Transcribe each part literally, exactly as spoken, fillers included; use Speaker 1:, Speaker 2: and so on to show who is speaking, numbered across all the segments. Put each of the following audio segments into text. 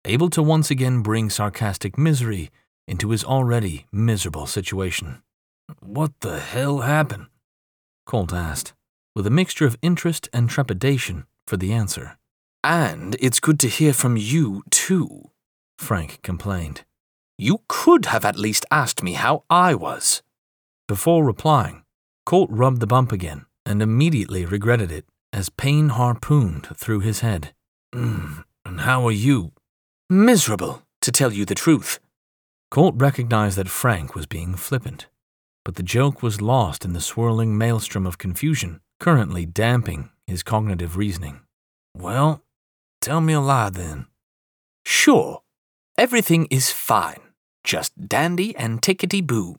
Speaker 1: able to once again bring sarcastic misery into his already miserable situation. "What the hell happened?" Colt asked, with a mixture of interest and trepidation for the answer.
Speaker 2: "And it's good to hear from you, too,"
Speaker 1: Frank complained.
Speaker 2: "You could have at least asked me how I was."
Speaker 1: Before replying, Colt rubbed the bump again and immediately regretted it as pain harpooned through his head.
Speaker 2: Mm, and how are you?" "Miserable, to tell you the truth."
Speaker 1: Colt recognized that Frank was being flippant, but the joke was lost in the swirling maelstrom of confusion currently damping his cognitive reasoning.
Speaker 2: "Well, tell me a lie then." "Sure. Everything is fine. Just dandy and tickety-boo."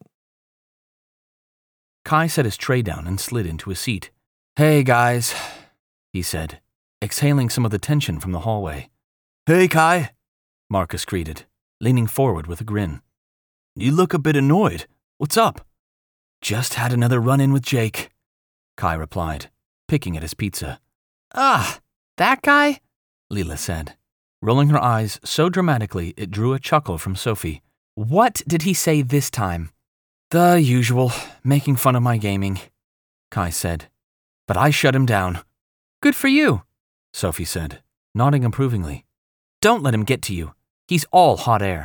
Speaker 1: Kai set his tray down and slid into a seat. "Hey, guys," he said, exhaling some of the tension from the hallway.
Speaker 3: "Hey, Kai,"
Speaker 1: Marcus greeted, leaning forward with a grin.
Speaker 3: "You look a bit annoyed. What's up?"
Speaker 1: "Just had another run-in with Jake," Kai replied, picking at his pizza.
Speaker 4: "Ah, that guy?"
Speaker 1: Leela said, rolling her eyes so dramatically it drew a chuckle from Sophie.
Speaker 4: "What did he say this time?"
Speaker 1: "The usual, making fun of my gaming," Kai said. "But I shut him down."
Speaker 4: "Good for you,"
Speaker 1: Sophie said, nodding approvingly.
Speaker 4: "Don't let him get to you. He's all hot air."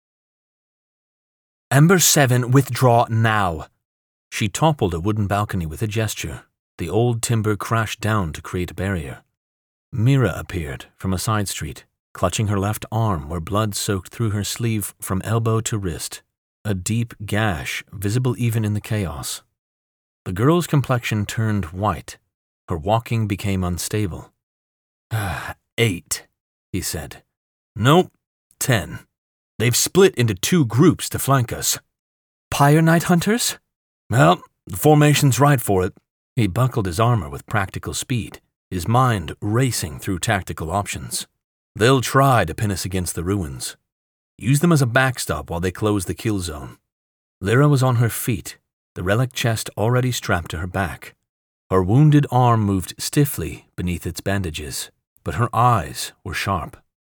Speaker 1: "Ember seven, withdraw now." She toppled a wooden balcony with a gesture. The old timber crashed down to create a barrier. Mira appeared from a side street, clutching her left arm where blood soaked through her sleeve from elbow to wrist, a deep gash visible even in the chaos. The girl's complexion turned white. Her walking became unstable.
Speaker 3: Ah, eight, he said. "Nope, ten. They've split into two groups to flank us."
Speaker 1: "Pyre Night Hunters?"
Speaker 3: "Well, the formation's right for it."
Speaker 1: He buckled his armor with practical speed, his mind racing through tactical options.
Speaker 3: "They'll try to pin us against the ruins. Use them as a backstop while they close the kill zone."
Speaker 1: Lyra was on her feet, the relic chest already strapped to her back. Her wounded arm moved stiffly beneath its bandages, but her eyes were sharp.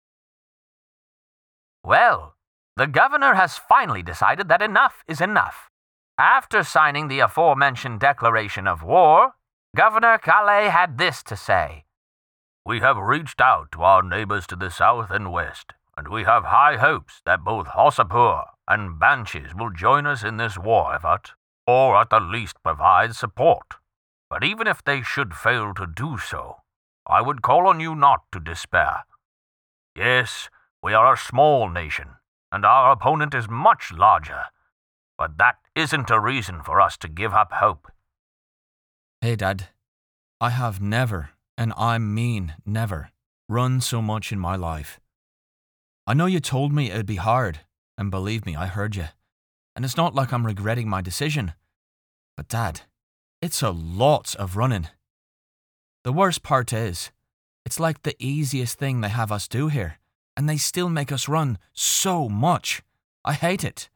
Speaker 5: "Well, the governor has finally decided that enough is enough. After signing the aforementioned declaration of war, Governor Calais had this to say. We have reached out to our neighbors to the south and west, and we have high hopes that both Hossapur and Banshees will join us in this war effort, or at the least provide support. But even if they should fail to do so, I would call on you not to despair. Yes, we are a small nation, and our opponent is much larger, but that isn't a reason for us to give up hope."
Speaker 1: "Hey, Dad, I have never, and I mean never, run so much in my life. I know you told me it'd be hard, and believe me, I heard you. And it's not like I'm regretting my decision. But Dad, it's a lot of running. The worst part is, it's like the easiest thing they have us do here, and they still make us run so much. I hate it."